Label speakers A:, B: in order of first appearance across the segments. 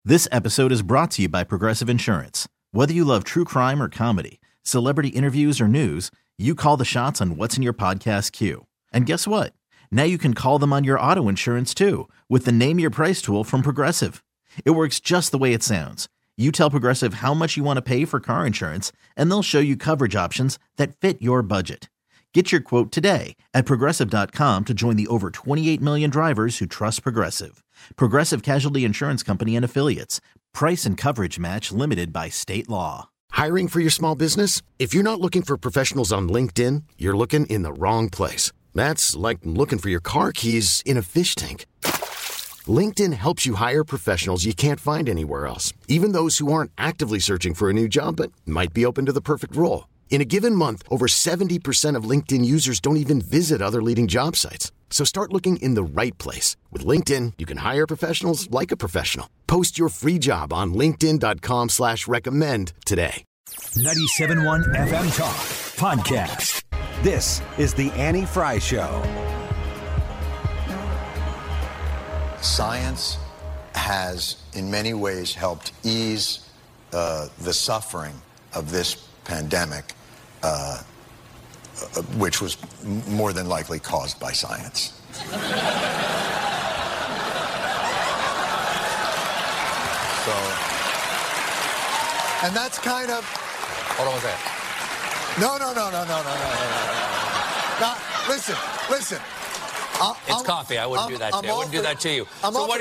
A: This episode is brought to you by Progressive Insurance. Whether you love true crime or comedy, celebrity interviews or news, you call the shots on what's in your podcast queue. And guess what? Now you can call them on your auto insurance too with the Name Your Price tool from Progressive. It works just the way it sounds. You tell Progressive how much you want to pay for car insurance, and they'll show you coverage options that fit your budget. Get your quote today at Progressive.com to join the over 28 million drivers who trust Progressive. Progressive Casualty Insurance Company and Affiliates. Price and coverage match limited by state law.
B: Hiring for your small business? If you're not looking for professionals on LinkedIn, you're looking in the wrong place. That's like looking for your car keys in a fish tank. LinkedIn helps you hire professionals you can't find anywhere else, even those who aren't actively searching for a new job but might be open to the perfect role. In a given month, over 70% of LinkedIn users don't even visit other leading job sites. So start looking in the right place. With LinkedIn, you can hire professionals like a professional. Post your free job on linkedin.com/recommend today.
C: 97.1 FM Talk Podcast. This is the Annie Fry Show.
D: Science has, in many ways, helped ease the suffering of this pandemic, which was more than likely caused by science. So, and that's kind of...
E: Hold on one second.
D: No. Now, listen.
E: It's coffee. I wouldn't do that to you. I wouldn't do that to you.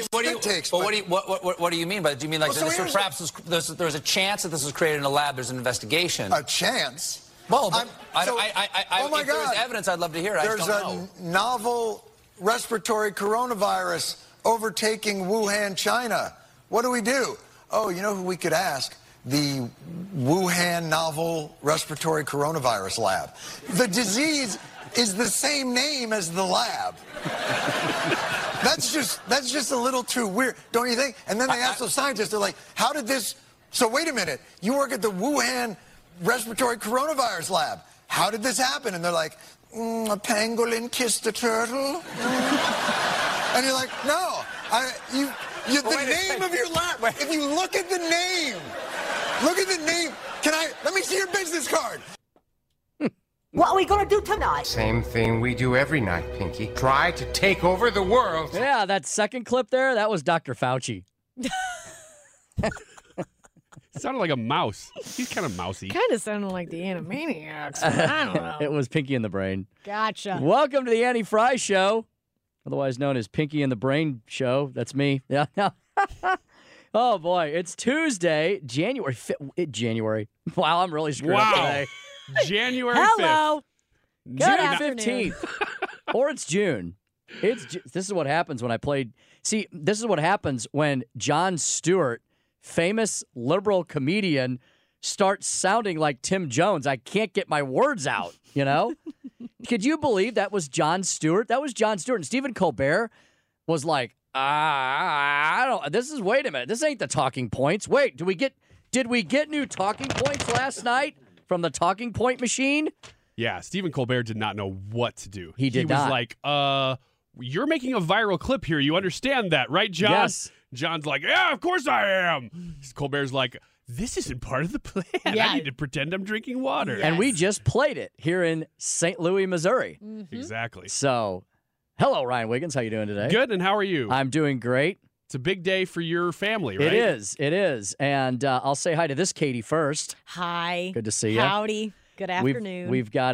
E: What do you mean by that? Do you mean like perhaps there's a chance that this was created in a lab? There's an investigation.
D: A chance?
E: Well, but
D: oh my
E: if there was
D: God.
E: evidence, I'd love to hear it.
D: There's a novel respiratory coronavirus overtaking Wuhan, China. What do we do? Oh, you know who we could ask? The Wuhan Novel Respiratory Coronavirus Lab. The disease is the same name as the lab. That's just a little too weird, don't you think? And then they ask the scientists, they're like, how did this... So wait a minute, you work at the Wuhan Respiratory Coronavirus Lab. How did this happen? And they're like, a pangolin kissed a turtle. And you're like, no, the name of your lab. If you look at the name, let me see your business card.
F: What are we gonna do tonight?
G: Same thing we do every night, Pinky. Try to take over the world.
H: Yeah, that second clip there, that was Dr. Fauci.
I: Sounded like a mouse. He's kind of mousy.
J: Kind of sounded like the Animaniacs. I don't know.
H: It was Pinky in the Brain.
J: Gotcha.
H: Welcome to the Annie Fry Show, otherwise known as Pinky in the Brain Show. That's me. Yeah. Oh, boy. It's Tuesday, January. Wow, I'm really screwed up today.
I: January 5th.
J: Hello.
H: Good afternoon. 15th. Or it's June. This is what happens when I played. See, this is what happens when Jon Stewart, famous liberal comedian, starts sounding like Tim Jones. I can't get my words out, you know? Could you believe that was Jon Stewart? That was Jon Stewart. And Stephen Colbert was like, wait a minute. This ain't the talking points. Wait, did we get new talking points last night from the talking point machine?
I: Yeah, Stephen Colbert did not know what to do.
H: He was
I: like, you're making a viral clip here. You understand that, right, John?
H: Yes.
I: John's like, yeah, of course I am. Colbert's like, this isn't part of the plan.
J: Yeah.
I: I need to pretend I'm drinking water.
J: Yes.
H: And we just played it here in St. Louis, Missouri.
J: Mm-hmm.
I: Exactly.
H: So, hello, Ryan Wiggins. How you doing today?
I: Good, and how are you?
H: I'm doing great.
I: It's a big day for your family, right?
H: It is. And I'll say hi to this Katie first.
J: Hi.
H: Good to see you.
J: Howdy. Good afternoon.
H: I've got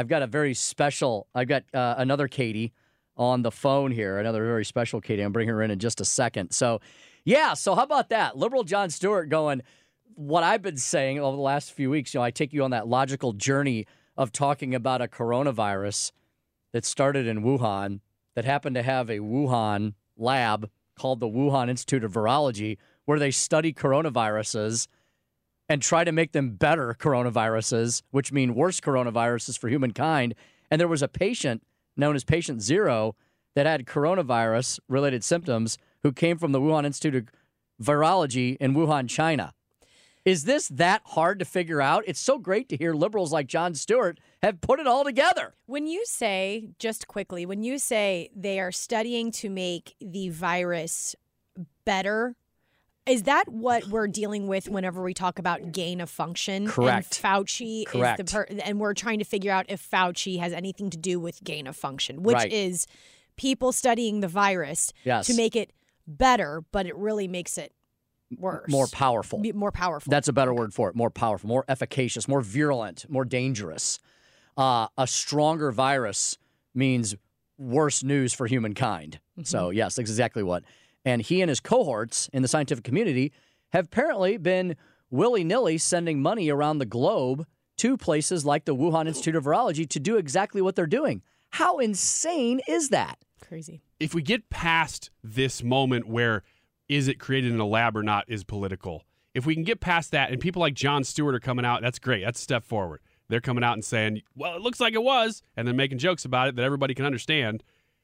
H: another Katie on the phone here, another very special Katie. I'm bringing her in just a second. So, yeah, so how about that? Liberal Jon Stewart going, what I've been saying over the last few weeks, I take you on that logical journey of talking about a coronavirus that started in Wuhan, that happened to have a Wuhan lab called the Wuhan Institute of Virology, where they study coronaviruses and try to make them better coronaviruses, which mean worse coronaviruses for humankind. And there was a patient known as Patient Zero that had coronavirus-related symptoms who came from the Wuhan Institute of Virology in Wuhan, China. Is this that hard to figure out? It's so great to hear liberals like Jon Stewart have put it all together.
J: When you say, just quickly, when you say they are studying to make the virus better Is that what we're dealing with whenever we talk about gain of function?
H: Correct.
J: And Fauci
H: Correct.
J: is and we're trying to figure out if Fauci has anything to do with gain of function, which
H: Right.
J: is people studying the virus to make it better, but it really makes it worse.
H: More powerful.
J: More powerful.
H: That's a better word for it. More powerful, more efficacious, more virulent, more dangerous. A stronger virus means worse news for humankind. So, yes, that's exactly what. And he and his cohorts in the scientific community have apparently been willy-nilly sending money around the globe to places like the Wuhan Institute of Virology to do exactly what they're doing. How insane is that?
J: Crazy.
I: If we get past this moment where is it created in a lab or not is political, if we can get past that and people like Jon Stewart are coming out, that's great. That's a step forward. They're coming out and saying, well, it looks like it was, and then making jokes about it that everybody can understand.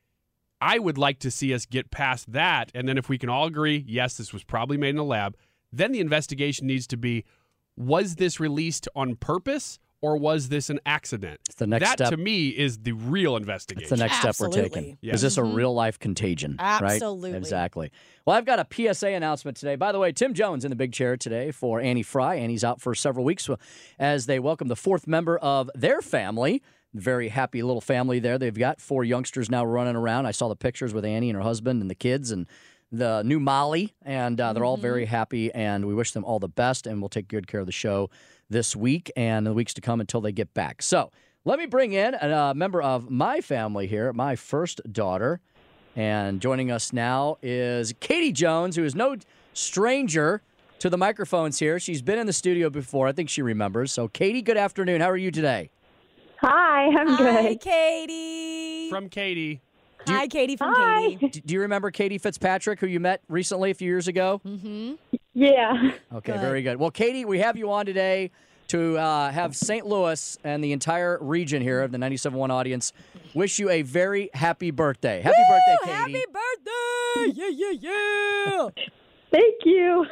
I: I would like to see us get past that, and then if we can all agree, yes, this was probably made in a lab, then the investigation needs to be, was this released on purpose or was this an accident?
H: It's the next
I: that,
H: step.
I: to me, is the real investigation.
H: It's the next step we're taking.
I: Yeah.
H: Is this a real-life contagion?
J: Absolutely.
H: Right? Exactly. Well, I've got a PSA announcement today. By the way, Tim Jones in the big chair today for Annie Fry. Annie's out for several weeks as they welcome the fourth member of their family. Very happy little family there. They've got 4 youngsters now running around. I saw the pictures with Annie and her husband and the kids and the new Molly, and they're all very happy, and we wish them all the best, and we'll take good care of the show this week and the weeks to come until they get back. So let me bring in a member of my family here, my first daughter, and joining us now is Katie Jones, who is no stranger to the microphones here. She's been in the studio before. I think she remembers. So, Katie, good afternoon. How are you today?
K: Hi, I'm good.
J: Hi, Katie.
I: From Katie.
J: Hi, Katie from Katie.
H: Do you remember Katie Fitzpatrick, who you met recently a few years ago?
J: Mm-hmm.
K: Yeah.
H: Okay,
J: Good.
H: very good. Well, Katie, we have you on today to have St. Louis and the entire region here of the 97.1 audience wish you a very happy birthday. Happy birthday, Katie.
J: Happy birthday! Yeah, yeah, yeah!
K: Thank you.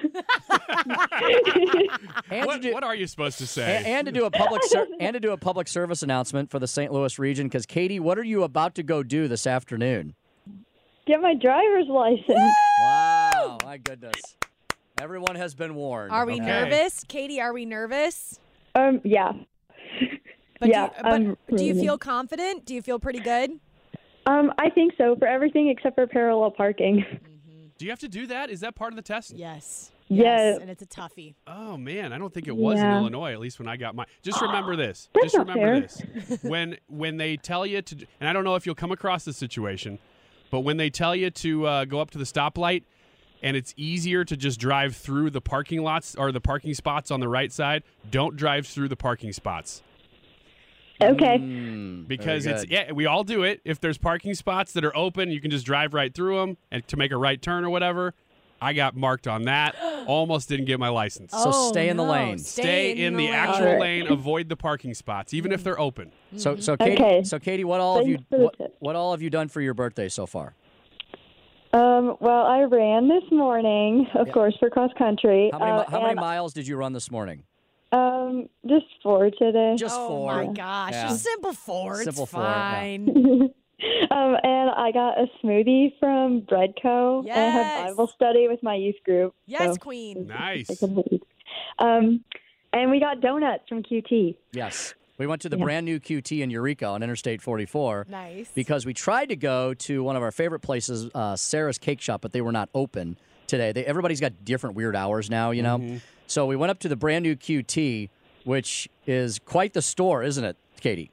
H: And
I: What are you supposed to say?
H: and to do a public service announcement for the St. Louis region, because Katie, what are you about to go do this afternoon?
K: Get my driver's license.
H: Wow, my goodness. Everyone has been warned.
J: Are we
H: Okay.
J: nervous? Katie, are we nervous?
K: Yeah.
J: But
K: Yeah,
J: do you
K: really.
J: feel confident? Do you feel pretty good?
K: I think so, for everything except for parallel parking.
I: Do you have to do that? Is that part of the test?
J: Yes.
K: Yes.
J: And it's a toughie.
I: Oh, man. I don't think it was in
K: Yeah.
I: Illinois, at least when I got mine. Just remember this.
K: That's
I: Just
K: not
I: remember
K: fair.
I: this. When they tell you to, and I don't know if you'll come across this situation, but when they tell you to go up to the stoplight and it's easier to just drive through the parking lots or the parking spots on the right side, don't drive through the parking spots.
K: Okay.
I: Because
H: very
I: it's
H: good.
I: we all do it. If there's parking spots that are open, you can just drive right through them and to make a right turn or whatever. I got marked on that. Almost didn't get my license.
H: So stay in the lane.
I: Stay in the actual
K: All right.
I: lane. Avoid the parking spots, even if they're open.
H: So Katie,
K: Okay.
H: so Katie, what all have you
K: Thanks for the tip.
H: what all have you done for your birthday so far?
K: Well, I ran this morning, of course, for cross country.
H: How many
K: and,
H: miles did you run this morning?
K: Just 4 today.
H: Just
J: Oh
H: 4.
J: my gosh.
H: Yeah.
J: Just simple 4.
H: Simple
J: It's
H: 4, yeah.
J: fine.
K: And I got a smoothie from Breadco. And I
J: Yes.
K: had Bible study with my youth group.
J: Yes,
K: so
J: Queen.
I: Nice.
K: I could leave. And we got donuts from QT.
H: Yes. We went to the brand new QT in Eureka on Interstate 44
J: Nice.
H: because we tried to go to one of our favorite places, Sarah's Cake Shop, but they were not open today. Everybody's got different weird hours now, you know? So we went up to the brand new QT, which is quite the store, isn't it, Katie?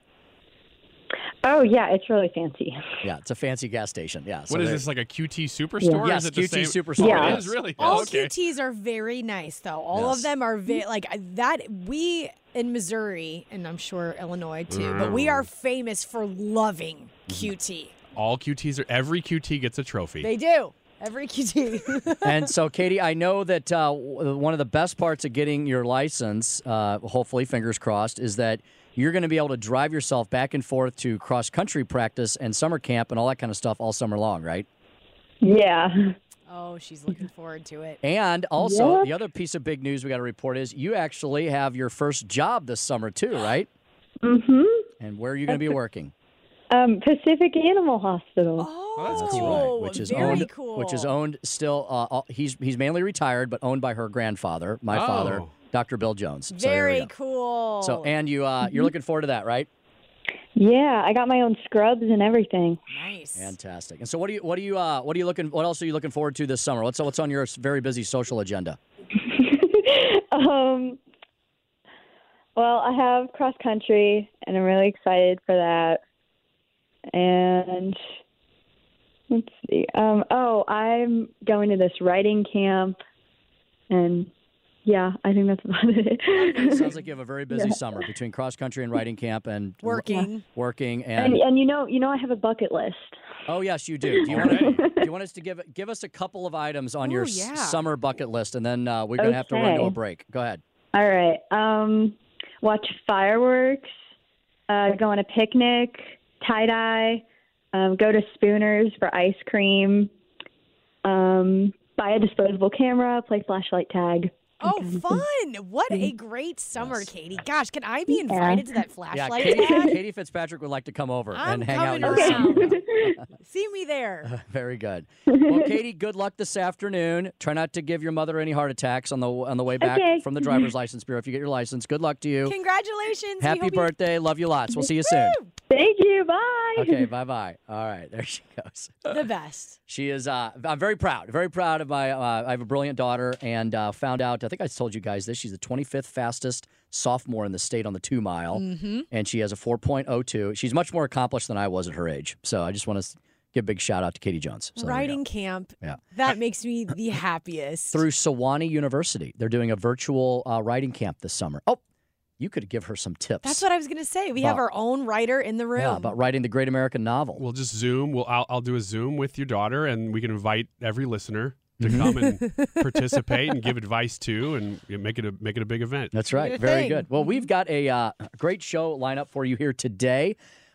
K: Oh, yeah, it's really fancy.
H: Yeah, it's a fancy gas station. Yeah.
I: What is this, like a QT Superstore?
H: Yes,
I: Is it the
H: QT
I: same?
H: Superstore.
I: Oh,
K: Yeah.
I: it is really?
J: All
I: Oh, okay.
J: QTs are very nice, though. All
H: Yes.
J: of them are like that. We in Missouri, and I'm sure Illinois too, but we are famous for loving QT.
I: All QTs every QT gets a trophy.
J: They do. Every QT.
H: And so, Katie, I know that one of the best parts of getting your license, hopefully, fingers crossed, is that you're going to be able to drive yourself back and forth to cross-country practice and summer camp and all that kind of stuff all summer long, right?
K: Yeah.
J: Oh, she's looking forward to it.
H: And also,
K: Yep.
H: the other piece of big news we got to report is you actually have your first job this summer, too, right?
K: Mm-hmm.
H: And where are you going to be working?
K: Pacific Animal Hospital.
J: Oh,
I: that's
H: That's
I: cool.
H: right. Which is
J: very
H: owned,
J: cool.
H: Which is owned still. He's mainly retired, but owned by her grandfather, my father, Dr. Bill Jones.
J: Very cool.
H: So, and you're looking forward to that, right?
K: Yeah, I got my own scrubs and everything.
J: Nice.
H: Fantastic. And so, what else are you looking forward to this summer? What's on your very busy social agenda?
K: Well, I have cross country, and I'm really excited for that. And let's see. I'm going to this writing camp, and yeah, I think that's about it.
H: It sounds like you have a very busy summer between cross country and writing camp and
J: working
H: and
K: you know I have a bucket list.
H: Oh yes, you do. Do you want us to give us a couple of items on your summer bucket list, and then we're going to have to run to a break. Go ahead.
K: All right. Watch fireworks. Go on a picnic. Tie dye. Go to Spooner's for ice cream. Buy a disposable camera. Play flashlight tag.
J: Oh, fun. What a great summer, Katie. Gosh, can I be invited to that flashlight
H: Yeah,
J: tag?
H: Katie Fitzpatrick would like to come over
J: I'm
H: and hang out.
J: coming around. See me there.
H: Very good. Well, Katie, good luck this afternoon. Try not to give your mother any heart attacks on the way back from the driver's license bureau if you get your license. Good luck to you.
J: Congratulations.
H: Happy birthday. Love you lots. We'll see you soon.
K: Thank you. Bye.
H: Okay, bye-bye. All right, there she goes.
J: The best.
H: She is, I'm very proud of my, I have a brilliant daughter, and found out, I think I told you guys this, she's the 25th fastest sophomore in the state on the 2 mile, and she has a 4.02. She's much more accomplished than I was at her age, so I just want to give a big shout out to Katie Jones. So
J: Writing camp.
H: Yeah.
J: That makes me the happiest.
H: Through Sewanee University. They're doing a virtual writing camp this summer. Oh, you could give her some tips.
J: That's what I was going to say. We have our own writer in the room.
H: Yeah, about writing the great American novel.
I: We'll just Zoom. I'll do a Zoom with your daughter, and we can invite every listener to come and participate and give advice too, and make it a big event.
H: That's right. Very good. Well, we've got a great show lineup for you here today.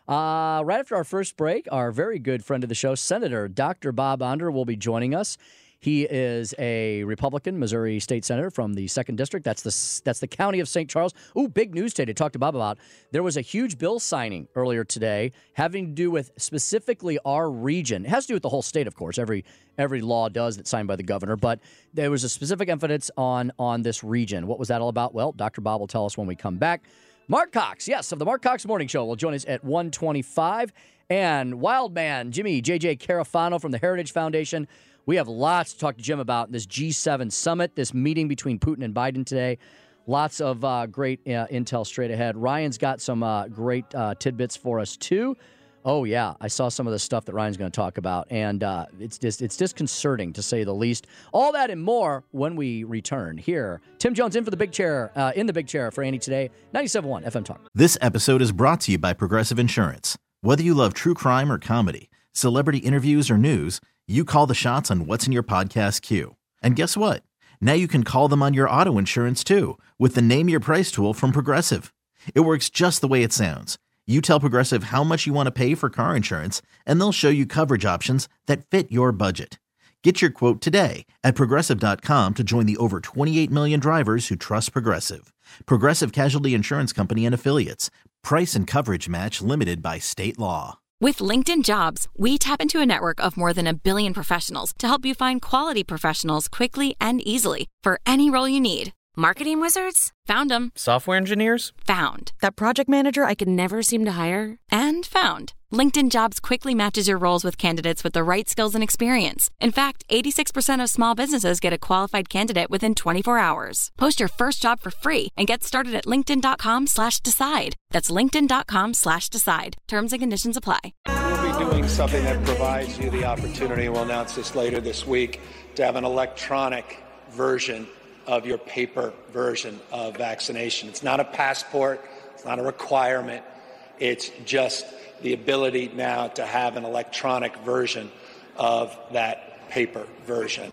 H: Right after our first break, our very good friend of the show, Senator Dr. Bob Onder, will be joining us. He is a Republican Missouri State Senator from the 2nd District. That's the county of St. Charles. Ooh, big news today to talk to Bob about. There was a huge bill signing earlier today having to do with specifically our region. It has to do with the whole state, of course. Every law does that's signed by the governor. But there was a specific emphasis on this region. What was that all about? Well, Dr. Bob will tell us when we come back. Mark Cox, yes, of the Mark Cox Morning Show, will join us at 1:25. And Wildman Jimmy J.J. Carafano from the Heritage Foundation. We have lots to talk to Jim about this G7 summit, this meeting between Putin and Biden today. Lots of great intel straight ahead. Ryan's got some great tidbits for us, too. Oh, yeah, I saw some of the stuff that Ryan's going to talk about, and it's disconcerting, to say the least. All that and more when we return here. Tim Jones in the big chair for Annie today, 97.1 FM Talk.
A: This episode is brought to you by Progressive Insurance. Whether you love true crime or comedy, celebrity interviews or news, you call the shots on what's in your podcast queue. And guess what? Now you can call them on your auto insurance, too, with the Name Your Price tool from Progressive. It works just the way it sounds. You tell Progressive how much you want to pay for car insurance, and they'll show you coverage options that fit your budget. Get your quote today at Progressive.com to join the over 28 million drivers who trust Progressive. Progressive Casualty Insurance Company and Affiliates. Price and coverage match limited by state law.
L: With LinkedIn Jobs, we tap into a network of more than 1 billion professionals to help you find quality professionals quickly and easily for any role you need. Marketing wizards? Found them.
M: Software engineers?
L: Found. That project manager I could never seem to hire? And found. LinkedIn Jobs quickly matches your roles with candidates with the right skills and experience. In fact, 86% of small businesses get a qualified candidate within 24 hours. Post your first job for free and get started at linkedin.com/decide. That's linkedin.com/decide. Terms and conditions apply.
N: We'll be doing something that provides you the opportunity, we'll announce this later this week, to have an electronic version of your paper version of vaccination. It's not a passport, it's not a requirement, it's just the ability now to have an electronic version of that paper version.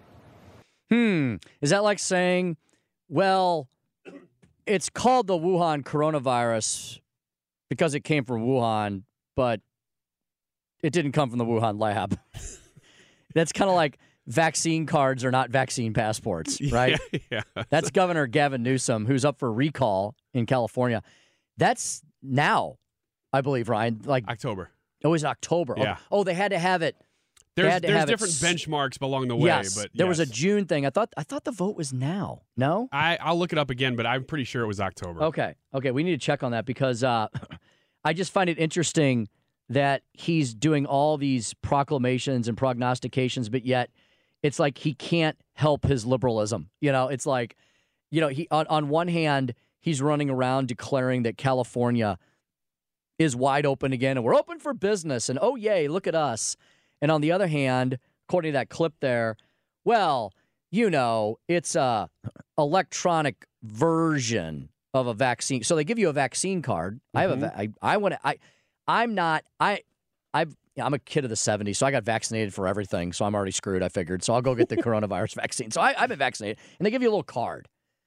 H: Is that like saying, well, it's called the Wuhan coronavirus because it came from Wuhan, but it didn't come from the Wuhan lab? That's kind of like vaccine cards are not vaccine passports, right?
I: Yeah.
H: That's Governor Gavin Newsom, who's up for recall in California. That's now, I believe, Ryan. Like
I: October.
H: Oh, it was October.
I: Yeah.
H: Oh, they had to have it.
I: There's different benchmarks along the way.
H: Yes,
I: but
H: there was a June thing. I thought the vote was now. No?
I: I'll look it up again, but I'm pretty sure it was October.
H: Okay, we need to check on that because I just find it interesting that he's doing all these proclamations and prognostications, but yet it's like he can't help his liberalism. It's like, he on one hand, he's running around declaring that California is wide open again and we're open for business and oh, yay, look at us. And on the other hand, according to that clip there, well, it's a electronic version of a vaccine. So they give you a vaccine card.
I: Mm-hmm.
H: I'm a kid of the 70s, so I got vaccinated for everything. So I'm already screwed, I figured. So I'll go get the coronavirus vaccine. So I've been vaccinated. And they give you a little card.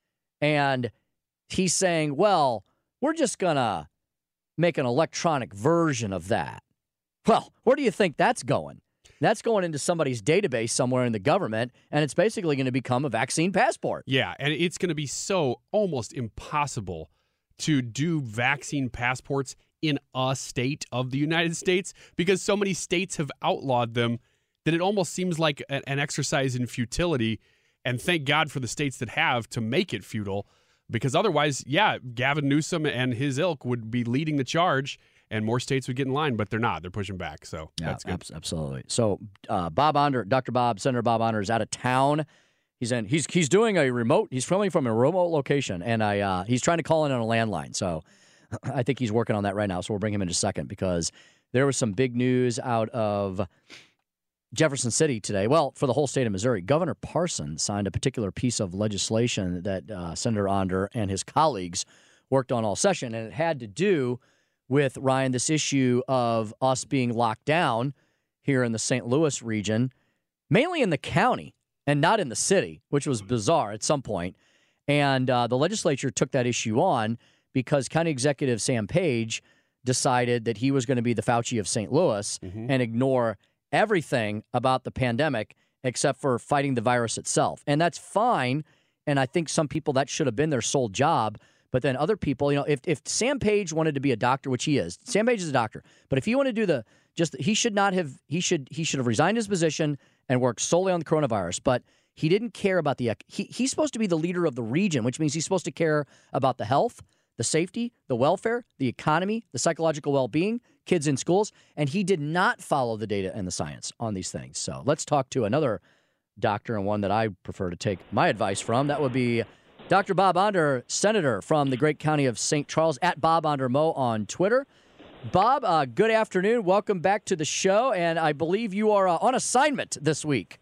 H: And he's saying, well, we're just going to make an electronic version of that. Well, where do you think that's going? That's going into somebody's database somewhere in the government, and it's basically going to become a vaccine passport.
I: Yeah, and it's going to be so almost impossible to do vaccine passports in a state of the United States because so many states have outlawed them that it almost seems like an exercise in futility. And thank God for the states that have to make it futile, because otherwise, Gavin Newsom and his ilk would be leading the charge and more states would get in line, but they're not. They're pushing back, so that's good.
H: Absolutely. So Senator Bob Onder is out of town. He's doing a remote. He's filming from a remote location, and he's trying to call in on a landline. So I think he's working on that right now. So we'll bring him in a second because there was some big news out of Jefferson City today. Well, for the whole state of Missouri, Governor Parson signed a particular piece of legislation that Senator Onder and his colleagues worked on all session, and it had to do with, Ryan, this issue of us being locked down here in the St. Louis region, mainly in the county and not in the city, which was bizarre at some point. And the legislature took that issue on because County Executive Sam Page decided that he was going to be the Fauci of St. Louis and ignore everything about the pandemic except for fighting the virus itself. And that's fine. And I think some people, that should have been their sole job. But then other people, if Sam Page wanted to be a doctor, which he is, Sam Page is a doctor. But if he wanted to do he should have resigned his position and worked solely on the coronavirus. But he didn't care about he's supposed to be the leader of the region, which means he's supposed to care about the health, the safety, the welfare, the economy, the psychological well-being, kids in schools. And he did not follow the data and the science on these things. So let's talk to another doctor, and one that I prefer to take my advice from. That would be Dr. Bob Onder, Senator from the great county of St. Charles, at Bob Onder Mo on Twitter. Bob, good afternoon. Welcome back to the show, and I believe you are on assignment this week.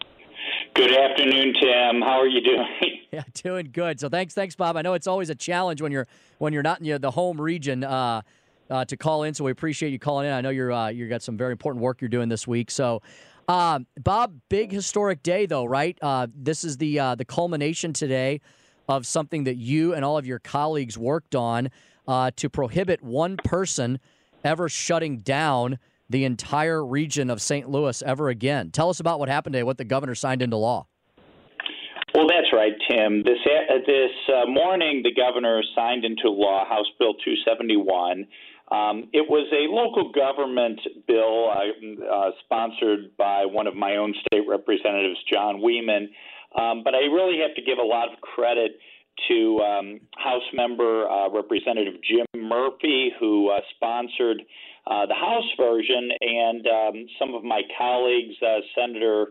M: Good afternoon, Tim. How are you doing?
H: Yeah, doing good. So thanks, Bob. I know it's always a challenge when you're not in the home region to call in. So we appreciate you calling in. I know you got some very important work you're doing this week. So, Bob, big historic day though, right? This is the culmination today of something that you and all of your colleagues worked on to prohibit one person ever shutting down the entire region of St. Louis ever again. Tell us about what happened today, what the governor signed into law.
M: Well, that's right, Tim. This morning, the governor signed into law House Bill 271. It was a local government bill sponsored by one of my own state representatives, John Wieman. But I really have to give a lot of credit to House member Representative Jim Murphy, who sponsored the House version, and some of my colleagues, Senator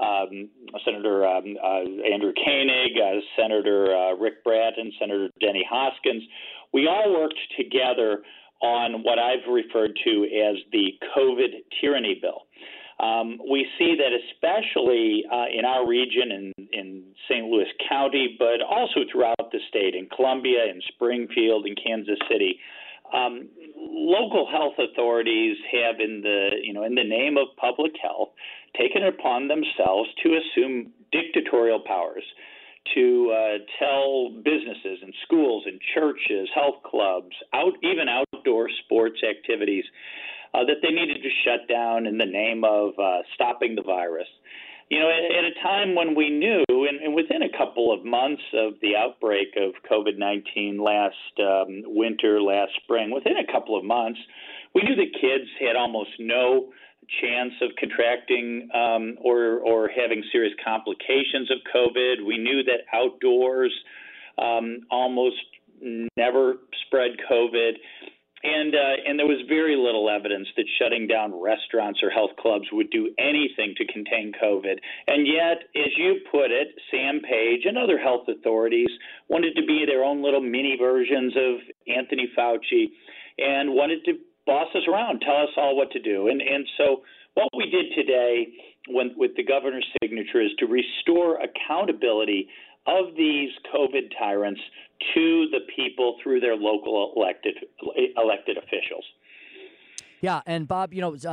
M: Andrew Koenig, Senator Rick Bratton, Senator Denny Hoskins. We all worked together on what I've referred to as the COVID tyranny bill. We see that especially in our region in St. Louis County, but also throughout the state, in Columbia, in Springfield, in Kansas City, local health authorities have, in the name of public health, taken it upon themselves to assume dictatorial powers to tell businesses and schools and churches, health clubs, even outdoor sports activities that they needed to shut down in the name of stopping the virus. At a time when we knew, and within a couple of months of the outbreak of COVID-19 last winter, last spring, within a couple of months, we knew that kids had almost no chance of contracting or having serious complications of COVID. We knew that outdoors almost never spread COVID. And there was very little evidence that shutting down restaurants or health clubs would do anything to contain COVID. And yet, as you put it, Sam Page and other health authorities wanted to be their own little mini versions of Anthony Fauci and wanted to boss us around, tell us all what to do. And so what we did today with the governor's signature is to restore accountability of these COVID tyrants to the people through their local elected officials.
H: Yeah, and Bob,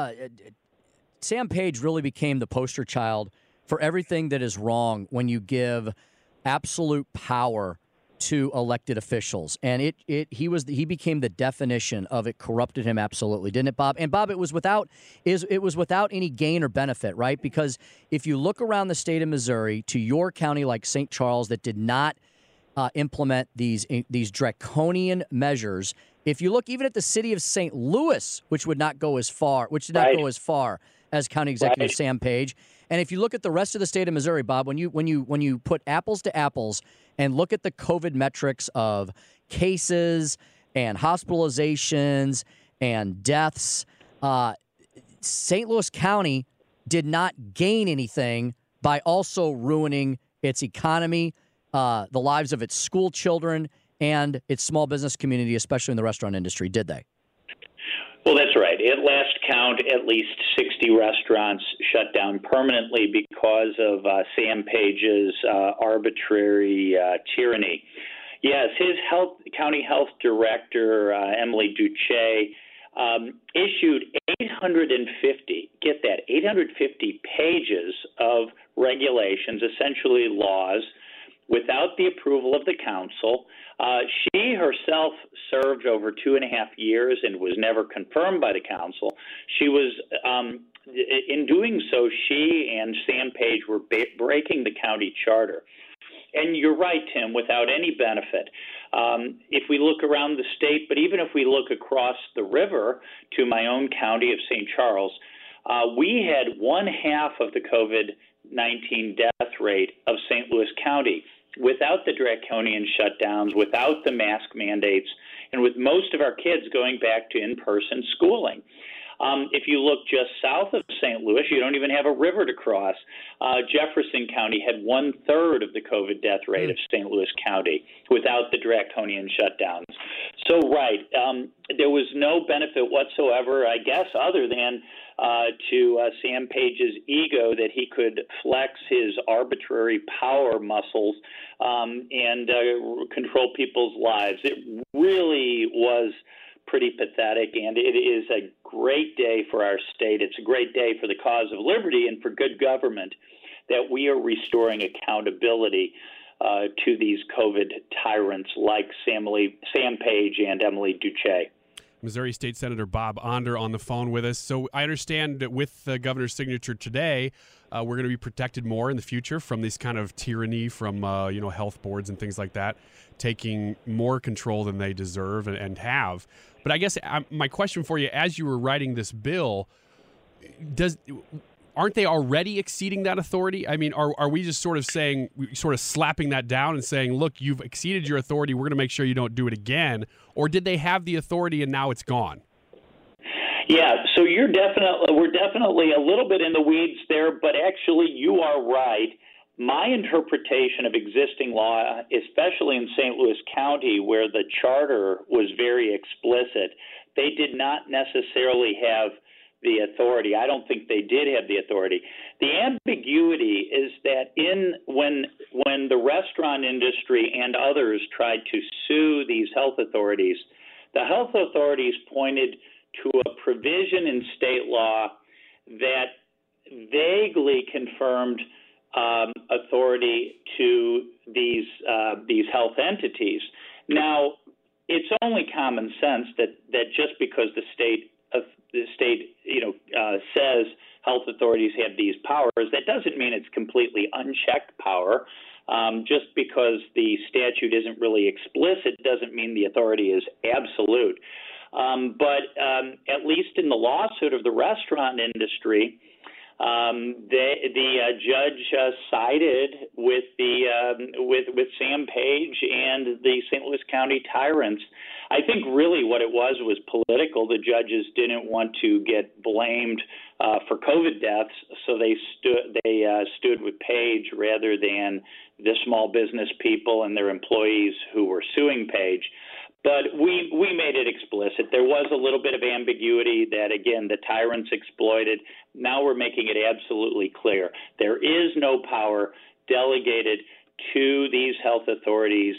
H: Sam Page really became the poster child for everything that is wrong when you give absolute power to elected officials, and he became the definition of it. Corrupted him absolutely, didn't it, Bob? And Bob, it was without any gain or benefit, right? Because if you look around the state of Missouri to your county like St. Charles that did not implement these draconian measures, if you look even at the city of St. Louis, which did not go as far as County Executive Sam Page, and if you look at the rest of the state of Missouri, Bob, when you put apples to apples and look at the COVID metrics of cases and hospitalizations and deaths, St. Louis County did not gain anything by also ruining its economy, the lives of its school children, and its small business community, especially in the restaurant industry, did they?
M: Well, that's right. At last count, at least 60 restaurants shut down permanently because of Sam Page's arbitrary tyranny. Yes, his county health director, Emily Duce, issued 850 pages of regulations, essentially laws, without the approval of the council. She herself served over 2.5 years and was never confirmed by the council. She was, in doing so, she and Sam Page were breaking the county charter. And you're right, Tim, without any benefit. If we look around the state, but even if we look across the river to my own county of St. Charles, we had 1/2 of the COVID-19 death rate of St. Louis County without the draconian shutdowns, without the mask mandates, and with most of our kids going back to in-person schooling. If you look just south of St. Louis, you don't even have a river to cross. Jefferson County had 1/3 of the COVID death rate of St. Louis County without the draconian shutdowns. So, right, there was no benefit whatsoever, I guess, other than to Sam Page's ego that he could flex his arbitrary power muscles and control people's lives. It really was pretty pathetic, and it is a great day for our state. It's a great day for the cause of liberty and for good government that we are restoring accountability to these COVID tyrants like Sam Page and Emily Duce.
I: Missouri State Senator Bob Onder on the phone with us. So I understand that with the governor's signature today, we're going to be protected more in the future from this kind of tyranny from health boards and things like that, taking more control than they deserve and have. But I guess my question for you, as you were writing this bill, aren't they already exceeding that authority? I mean, are we just sort of slapping that down and saying, look, you've exceeded your authority, we're going to make sure you don't do it again? Or did they have the authority and now it's gone?
M: Yeah, so we're definitely a little bit in the weeds there, but actually you are right. My interpretation of existing law, especially in St. Louis County, where the charter was very explicit, they did not necessarily have the authority. I don't think they did have the authority. The ambiguity is that when the restaurant industry and others tried to sue these health authorities, the health authorities pointed to a provision in state law that vaguely confirmed authority to these health entities. Now, it's only common sense that just because the the state, says health authorities have these powers, that doesn't mean it's completely unchecked power. Just because the statute isn't really explicit doesn't mean the authority is absolute. But at least in the lawsuit of the restaurant industry, the judge sided with with Sam Page and the St. Louis County Tyrants. I think really what it was political. The judges didn't want to get blamed for COVID deaths, so they stood with Page rather than the small business people and their employees who were suing Page. But we made it explicit. There was a little bit of ambiguity that, again, the tyrants exploited. Now we're making it absolutely clear. There is no power delegated to these health authorities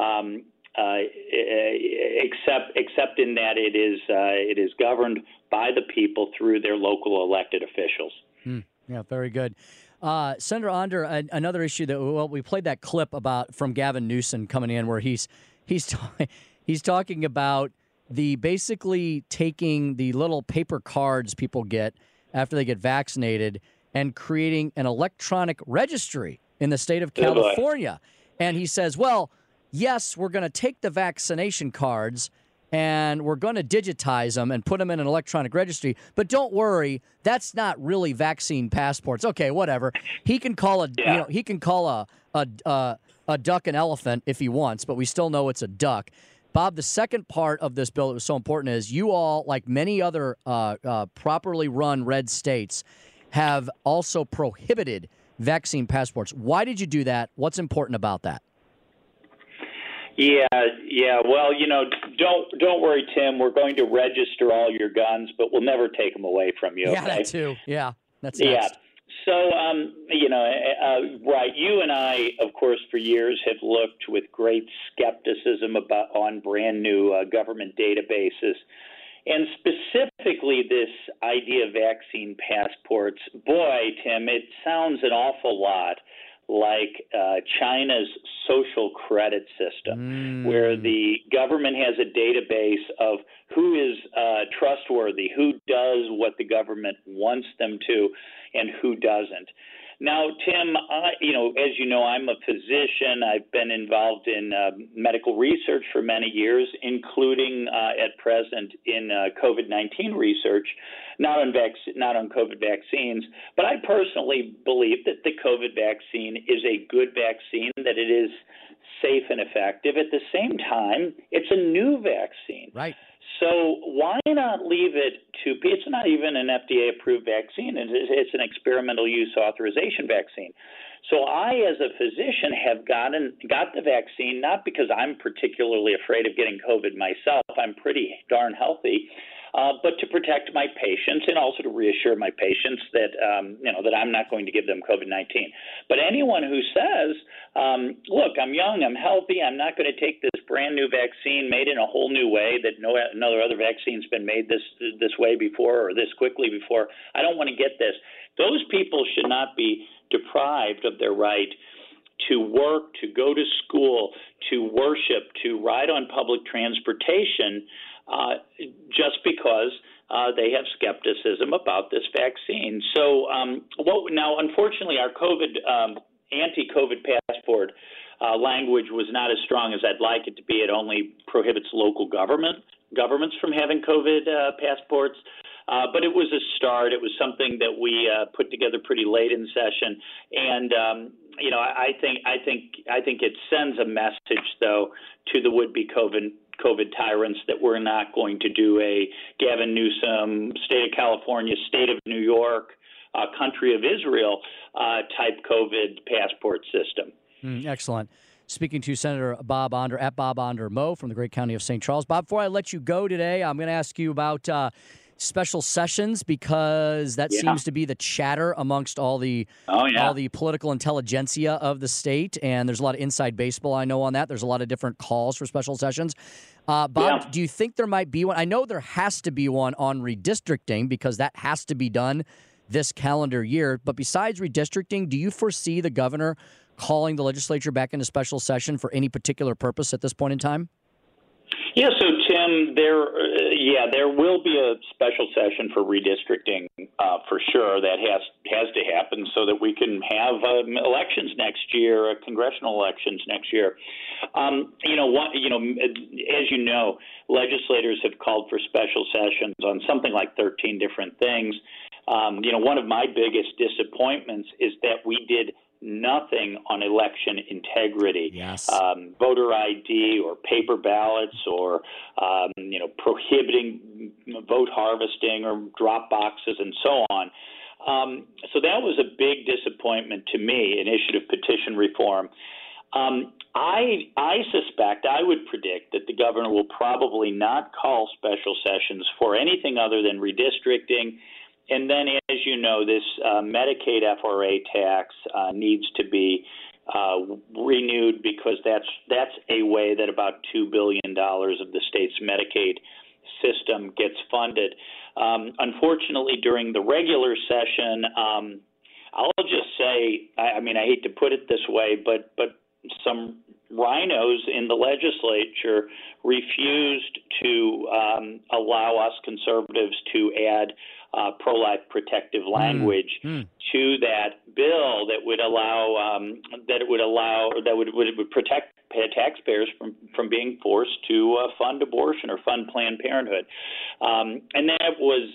M: except in that it is governed by the people through their local elected officials.
H: Yeah, very good. Senator Onder, another issue that we played that clip about from Gavin Newsom coming in where he's talking about the basically taking the little paper cards people get after they get vaccinated and creating an electronic registry in the state of California. And he says, well, yes, we're going to take the vaccination cards and we're going to digitize them and put them in an electronic registry. But don't worry, that's not really vaccine passports. Okay, whatever. He can call a duck an elephant if he wants, but we still know it's a duck. Bob, the second part of this bill that was so important is you all, like many other properly run red states, have also prohibited vaccine passports. Why did you do that? What's important about that?
M: Yeah. Well, don't worry, Tim. We're going to register all your guns, but we'll never take them away from you.
H: Yeah,
M: okay?
H: that too. Yeah, that's next.
M: Yeah. So, right. You and I, of course, for years have looked with great skepticism on brand new government databases. And specifically this idea of vaccine passports. Boy, Tim, it sounds an awful lot like China's social credit system, where the government has a database of who is trustworthy, who does what the government wants them to, and who doesn't. Now, Tim, as you know, I'm a physician. I've been involved in medical research for many years, including at present in COVID-19 research, not on COVID vaccines. But I personally believe that the COVID vaccine is a good vaccine, that it is safe and effective. At the same time, it's a new vaccine.
H: Right.
M: So why not leave it to – it's not even an FDA-approved vaccine. It's an experimental use authorization vaccine. So I, as a physician, have got the vaccine not because I'm particularly afraid of getting COVID myself. I'm pretty darn healthy. But to protect my patients and also to reassure my patients that that I'm not going to give them COVID-19. But anyone who says, look, I'm young, I'm healthy, I'm not going to take this brand new vaccine made in a whole new way that no other vaccine's been made this way before or this quickly before, I don't want to get this. Those people should not be deprived of their right to work, to go to school, to worship, to ride on public transportation, just because they have skepticism about this vaccine. So now, unfortunately, our anti-COVID passport language was not as strong as I'd like it to be. It only prohibits local governments from having COVID passports. But it was a start. It was something that we put together pretty late in session, and I think it sends a message, though, to the would-be COVID tyrants that we're not going to do a Gavin Newsom, state of California, state of New York, country of Israel type COVID passport system.
H: Excellent. Speaking to Senator Bob Onder at Bob Onder Mo from the great county of St. Charles. Bob, before I let you go today, I'm going to ask you about special sessions because that seems to be the chatter amongst all the political intelligentsia of the state, and there's a lot of inside baseball I know on that. There's a lot of different calls for special sessions. Bob, do you think there might be one? I know there has to be one on redistricting because that has to be done this calendar year. But besides redistricting, do you foresee the governor calling the legislature back into special session for any particular purpose at this point in time?
M: Yeah, so Tim, there will be a special session for redistricting for sure. That has to happen so that we can have elections next year, congressional elections next year. As you know, legislators have called for special sessions on something like 13 different things. One of my biggest disappointments is that we did nothing on election integrity.
H: Yes.
M: Voter ID or paper ballots or, prohibiting vote harvesting or drop boxes and so on. So that was a big disappointment to me, initiative petition reform. I suspect, I would predict that the governor will probably not call special sessions for anything other than redistricting. And then, as you know, this Medicaid FRA tax needs to be renewed because that's a way that about $2 billion of the state's Medicaid system gets funded. Unfortunately, during the regular session, I'll just say, I hate to put it this way, but some rhinos in the legislature refused to allow us conservatives to add pro-life protective language to that bill that would would protect taxpayers from being forced to fund abortion or fund Planned Parenthood, and that was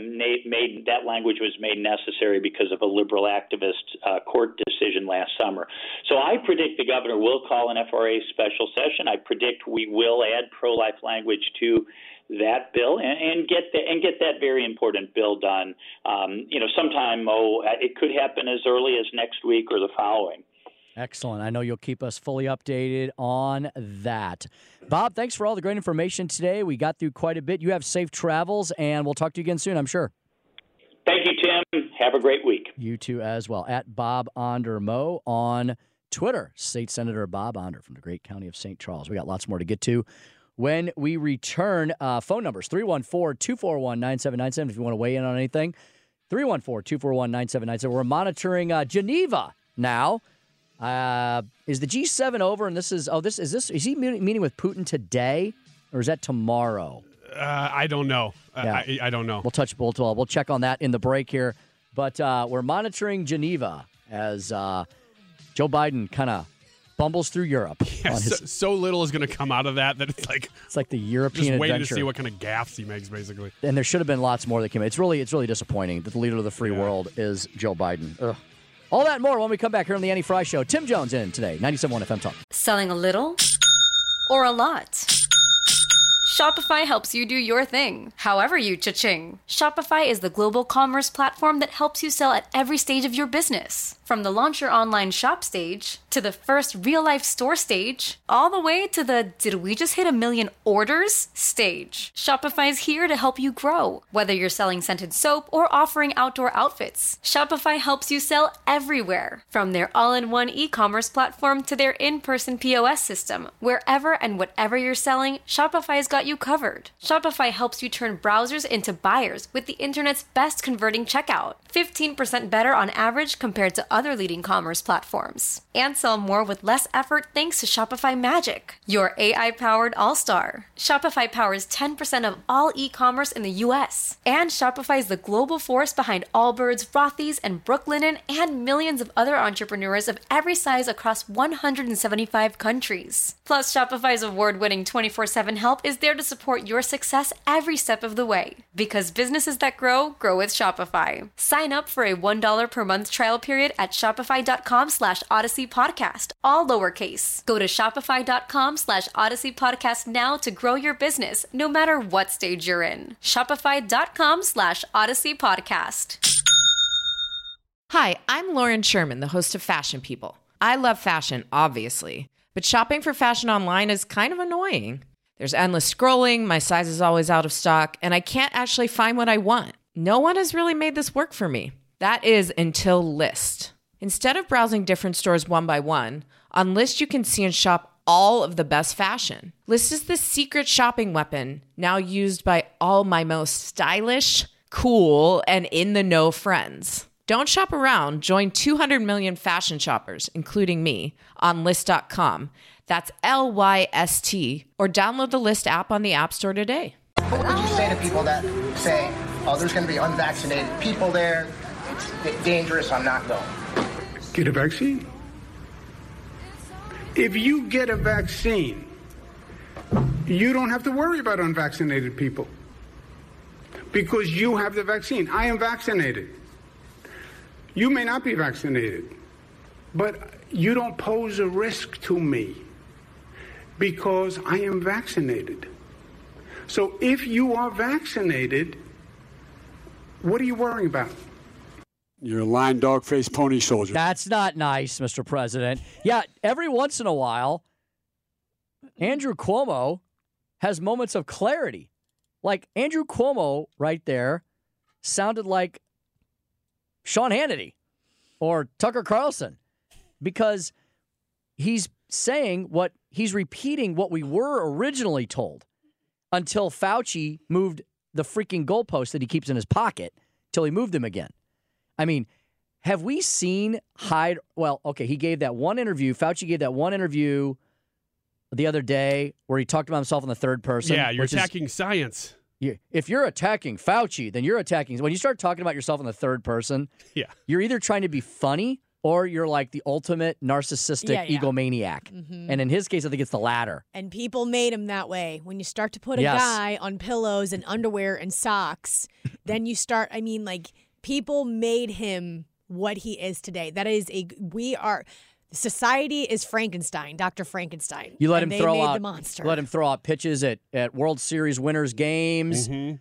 M: that language was made necessary because of a liberal activist court decision last summer. So I predict the governor will call an FRA special session. I predict we will add pro-life language to that bill and get that very important bill done. Sometime it could happen as early as next week or the following.
H: Excellent. I know you'll keep us fully updated on that. Bob, thanks for all the great information today. We got through quite a bit. You have safe travels, and we'll talk to you again soon, I'm sure.
M: Thank you, Tim. Have a great week.
H: You too as well. At Bob Andermo on Twitter. State Senator Bob Onder from the great county of St. Charles. We got lots more to get to. When we return, phone numbers, 314-241-9797 if you want to weigh in on anything. 314-241-9797. We're monitoring Geneva now. Is the G7 over? And is he meeting with Putin today, or is that tomorrow?
I: I don't know.
H: Yeah.
I: I don't know.
H: We'll check on that in the break here. But we're monitoring Geneva as Joe Biden kind of bumbles through Europe.
I: Yeah, so little is going to come out of that it's like
H: the European
I: just waiting
H: adventure.
I: to see what kind of gaffes he makes, basically.
H: And there should have been lots more that came. It's really disappointing that the leader of the free world is Joe Biden. Ugh. All that and more when we come back here on the Annie Fry Show. Tim Jones in today, 97.1 FM Talk.
O: Selling a little or a lot? Shopify helps you do your thing, however you cha-ching. Shopify is the global commerce platform that helps you sell at every stage of your business. From the launch your online shop stage, to the first real-life store stage, all the way to the did we just hit 1 million orders stage. Shopify is here to help you grow. Whether you're selling scented soap or offering outdoor outfits, Shopify helps you sell everywhere. From their all-in-one e-commerce platform to their in-person POS system, wherever and whatever you're selling, Shopify's got you covered. Shopify helps you turn browsers into buyers with the internet's best converting checkout. 15% better on average compared to other leading commerce platforms. And sell more with less effort thanks to Shopify Magic, your AI-powered all-star. Shopify powers 10% of all e-commerce in the U.S. And Shopify is the global force behind Allbirds, Rothy's, and Brooklinen, and millions of other entrepreneurs of every size across 175 countries. Plus, Shopify's award-winning 24/7 help is there to support your success every step of the way. Because businesses that grow with Shopify. Sign up for a $1 per month trial period at shopify.com/Odyssey Podcast, all lowercase. Go to shopify.com/Odyssey Podcast now to grow your business, no matter what stage you're in. Shopify.com/Odyssey Podcast.
P: Hi, I'm Lauren Sherman, the host of Fashion People. I love fashion, obviously, but shopping for fashion online is kind of annoying. There's endless scrolling, my size is always out of stock, and I can't actually find what I want. No one has really made this work for me. That is until Lyst. Instead of browsing different stores one by one, on Lyst you can see and shop all of the best fashion. Lyst is the secret shopping weapon now used by all my most stylish, cool, and in-the-know friends. Don't shop around. Join 200 million fashion shoppers, including me, on Lyst.com. That's LYST, or download the List app on the App Store today.
Q: What would you say to people that say, oh, there's going to be unvaccinated people there, it's dangerous, I'm not going?
R: Get a vaccine. If you get a vaccine, you don't have to worry about unvaccinated people because you have the vaccine. I am vaccinated. You may not be vaccinated, but you don't pose a risk to me because I am vaccinated. So if you are vaccinated, what are you worrying about?
S: You're a lying dog-faced pony soldier.
H: That's not nice, Mr. President. Yeah, every once in a while, Andrew Cuomo has moments of clarity. Like Andrew Cuomo right there sounded like Sean Hannity or Tucker Carlson because he's repeating what we were originally told until Fauci moved the freaking goalpost that he keeps in his pocket till he moved them again. I mean, have we seen he gave that one interview. Fauci gave that one interview the other day where he talked about himself in the third person.
I: Yeah, you're attacking science.
H: If you're attacking Fauci, then you're attacking. When you start talking about yourself in the third person, you're either trying to be funny or you're like the ultimate narcissistic egomaniac. Mm-hmm. And in his case, I think it's the latter.
J: And people made him that way. When you start to put a guy on pillows and underwear and socks, then you start, people made him what he is today. Society is Frankenstein, Dr. Frankenstein.
H: You let him throw out
J: the monster.
H: Let him throw out pitches at World Series winners' games. Mm-hmm.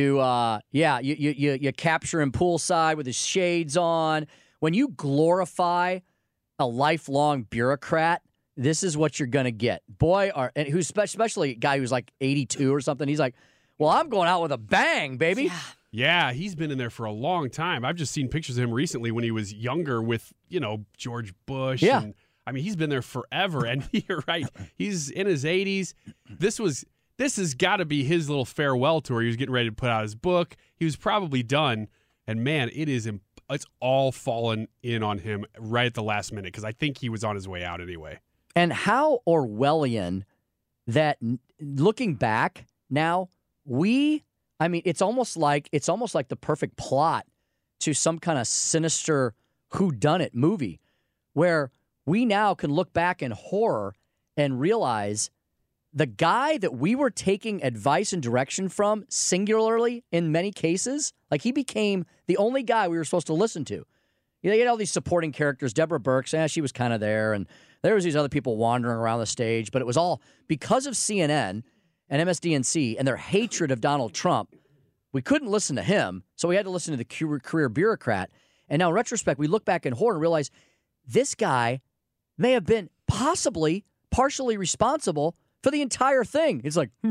H: You capture him poolside with his shades on. When you glorify a lifelong bureaucrat, this is what you're gonna get. Who's especially a guy who's like 82 or something. He's like, well, I'm going out with a bang, baby.
I: Yeah, he's been in there for a long time. I've just seen pictures of him recently when he was younger with, George Bush.
H: Yeah.
I: And, he's been there forever. And you're right. He's in his 80s. This has got to be his little farewell tour. He was getting ready to put out his book. He was probably done. And, man, it's all fallen in on him right at the last minute because I think he was on his way out anyway.
H: And how Orwellian that, looking back now, it's almost like the perfect plot to some kind of sinister whodunit movie where we now can look back in horror and realize the guy that we were taking advice and direction from singularly in many cases, like he became the only guy we were supposed to listen to. You had all these supporting characters. Deborah Birx, she was kind of there, and there was these other people wandering around the stage, but it was all because of CNN and MSDNC and their hatred of Donald Trump. We couldn't listen to him, so we had to listen to the career bureaucrat. And now in retrospect, we look back in horror and realize this guy may have been partially responsible for the entire thing. It's like,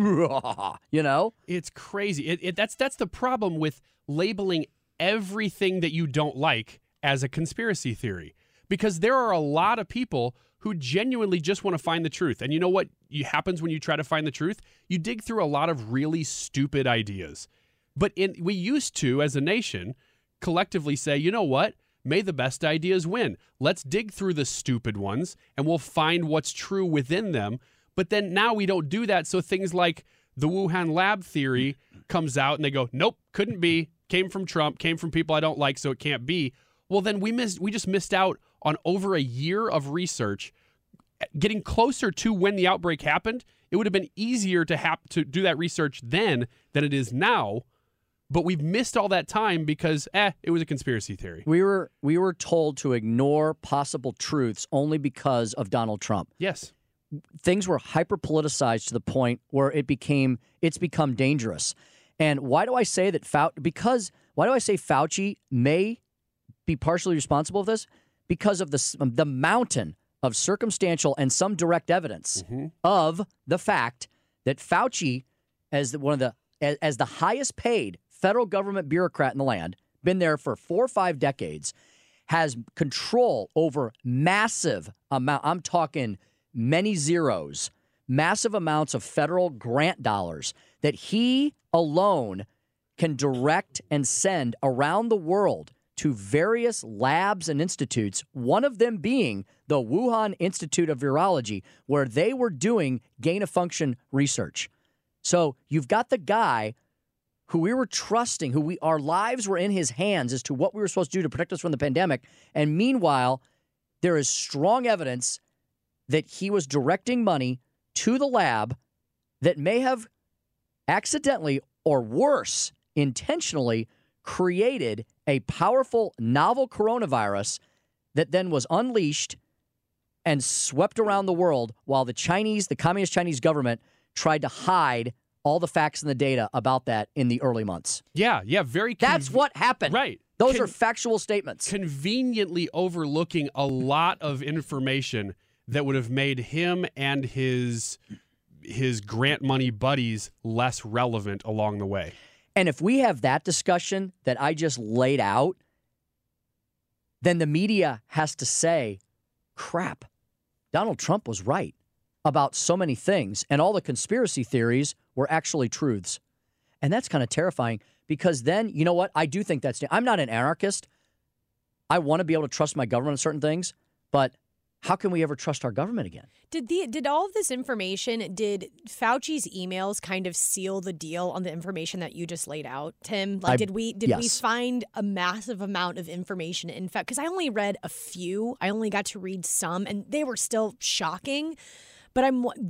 I: It's crazy. That's the problem with labeling everything that you don't like as a conspiracy theory. Because there are a lot of people who genuinely just want to find the truth. And you know what happens when you try to find the truth? You dig through a lot of really stupid ideas. But we used to, as a nation, collectively say, you know what? May the best ideas win. Let's dig through the stupid ones, and we'll find what's true within them. But then now we don't do that, so things like the Wuhan lab theory comes out, and they go, nope, couldn't be, came from Trump, came from people I don't like, so it can't be. Well, then we just missed out on over a year of research. Getting closer to when the outbreak happened, it would have been easier to do that research then than it is now. But we've missed all that time because, it was a conspiracy theory.
H: We were told to ignore possible truths only because of Donald Trump.
I: Yes.
H: Things were hyper-politicized to the point where it's become dangerous. And why do I say that why do I say Fauci may be partially responsible for this? Because of the mountain of circumstantial and some direct evidence of the fact that Fauci, as the highest paid federal government bureaucrat in the land, been there for 4 or 5 decades, has control over massive amount. I'm talking many zeros, massive amounts of federal grant dollars that he alone can direct and send around the world to various labs and institutes, one of them being the Wuhan Institute of Virology, where they were doing gain-of-function research. So you've got the guy who we were trusting, our lives were in his hands as to what we were supposed to do to protect us from the pandemic. And meanwhile, there is strong evidence that he was directing money to the lab that may have accidentally or worse, intentionally created a powerful novel coronavirus that then was unleashed and swept around the world while the communist Chinese government tried to hide all the facts and the data about that in the early months.
I: Yeah,
H: That's what happened.
I: Right.
H: Those are factual statements.
I: Conveniently overlooking a lot of information that would have made him and his grant money buddies less relevant along the way.
H: And if we have that discussion that I just laid out, then the media has to say, crap, Donald Trump was right about so many things, and all the conspiracy theories were actually truths. And that's kind of terrifying, because then, you know what? I do think I'm not an anarchist. I want to be able to trust my government on certain things, but how can we ever trust our government again?
J: Did all of this information, did Fauci's emails kind of seal the deal on the information that you just laid out, Tim? Like, did we find a massive amount of information? In fact, because I only read a few, I only got to read some, and they were still shocking. But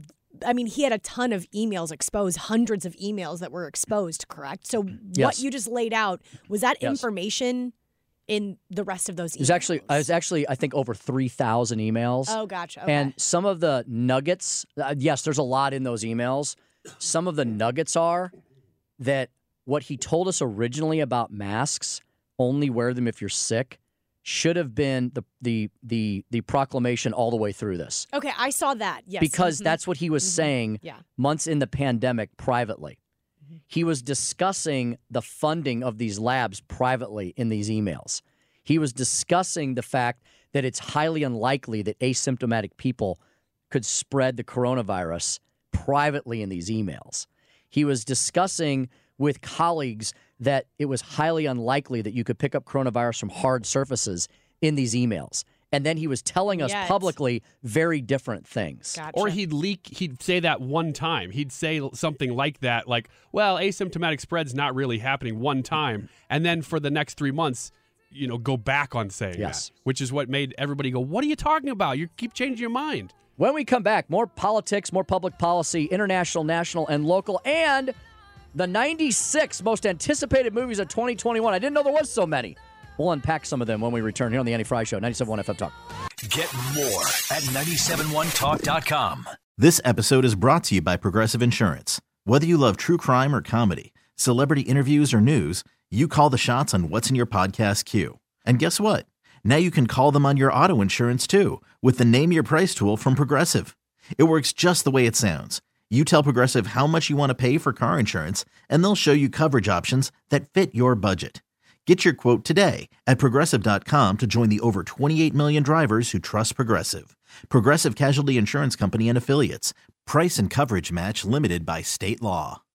J: he had a ton of emails exposed, hundreds of emails that were exposed, correct? So what you just laid out, was that information in the rest of those emails?
H: It was actually, I think, over 3,000 emails.
J: Oh, gotcha. Okay.
H: And some of the nuggets, yes, there's a lot in those emails. Some of the nuggets are that what he told us originally about masks, only wear them if you're sick, should have been the proclamation all the way through this.
J: Okay, I saw that, yes.
H: Because that's what he was saying months in the pandemic privately. He was discussing the funding of these labs privately in these emails. He was discussing the fact that it's highly unlikely that asymptomatic people could spread the coronavirus privately in these emails. He was discussing with colleagues that it was highly unlikely that you could pick up coronavirus from hard surfaces in these emails. And then he was telling us publicly very different things.
J: Gotcha.
I: Or he'd say that one time. He'd say something like that, like, well, asymptomatic spread's not really happening one time. And then for the next 3 months, go back on saying that, which is what made everybody go, what are you talking about? You keep changing your mind.
H: When we come back, more politics, more public policy, international, national, and local, and the 96 most anticipated movies of 2021. I didn't know there was so many. We'll unpack some of them when we return here on the Andy Fry Show, 97.1 FM Talk.
C: Get more at 971talk.com.
A: This episode is brought to you by Progressive Insurance. Whether you love true crime or comedy, celebrity interviews or news, you call the shots on what's in your podcast queue. And guess what? Now you can call them on your auto insurance too with the Name Your Price tool from Progressive. It works just the way it sounds. You tell Progressive how much you want to pay for car insurance, and they'll show you coverage options that fit your budget. Get your quote today at Progressive.com to join the over 28 million drivers who trust Progressive. Progressive Casualty Insurance Company and Affiliates. Price and coverage match limited by state law.